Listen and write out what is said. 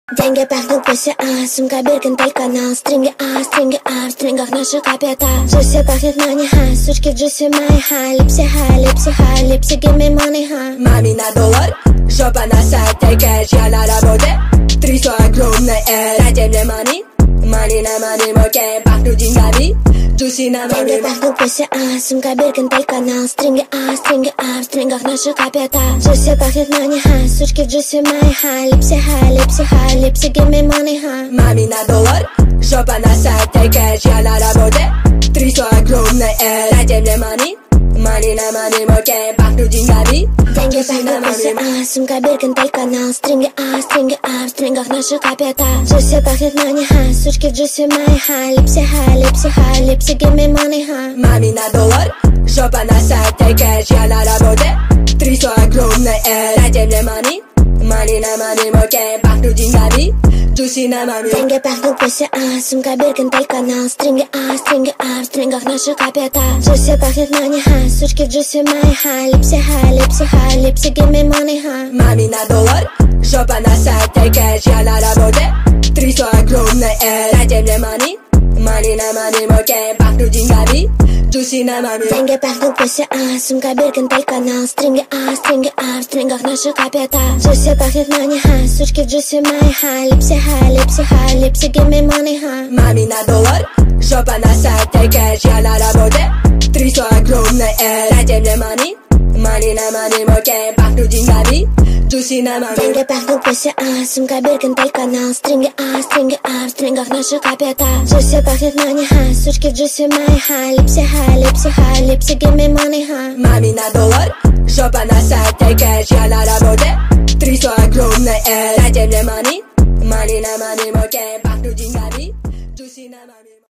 Деньги пахнут пусть, сумка Биркин, телеканал. Стринги, в стрингах наши капитал. Джуси пахнет мани, сучки в джуси мои, липси, липси, give me money, Мами на доллар, жопа на сайте, кэш, я на работе. Трясу огромное, дайте мне money. Money на money, мокей, пахнут деньгами. Джуси на мами. Деньги пахнут пусть, сумка Биркин, телеканал. Стринги, в стрингах наши капитал. Джуси пахнет мани, сучки в джуси мои, липси, give me money, Мами на доллар, жопа на сайте, кэш, я на работе. Трясу огромное, дайте мне money. Money на money, мокей, пахнут деньгами. Деньги пахнут пусть, сумка Биркин, телеканал. Стринги, в стрингах наши капитал. Джуси пахнет мани, сучки в джуси мои, липси, give me money, Мами на доллар, жопа на сайте, кэш, я на работе. Трясу огромное, дайте мне money. Money на money, мокей, пахнут деньгами. Джуси на мами. Деньги пахнут пусть, сумка Биркин, телеканал. Стринги, в стрингах наши капитал. Джуси пахнет мани, сучки в джуси мои, липси, give me money, Мами на доллар, жопа на сайте, кэш, я на работе. Трясу огромное, дайте мне money. Money на money, мокей, пахнут деньгами. Джуси на мами. Деньги пахнут пусть, сумка Биркин, телеканал. Стринги, в стрингах наши капитал. Джуси пахнет мани, сучки в джуси мои, липси, give me money, Мами на доллар, жопа на сайте, кэш, я на работе. Трясу огромное, дайте мне money. Money на money, мокей, пахнут деньгами. Джуси на мами. Деньги пахнут пусть, сумка Биркин, телеканал. Стринги, в стрингах наши капитал. Джуси пахнет мани, сучки в джуси мои, липси, give me money, Мами на доллар, жопа на сайте, кэш, я на работе. Трясу огромное, дайте мне money. Money на money, мокей, пахнут деньгами. Джуси на мами.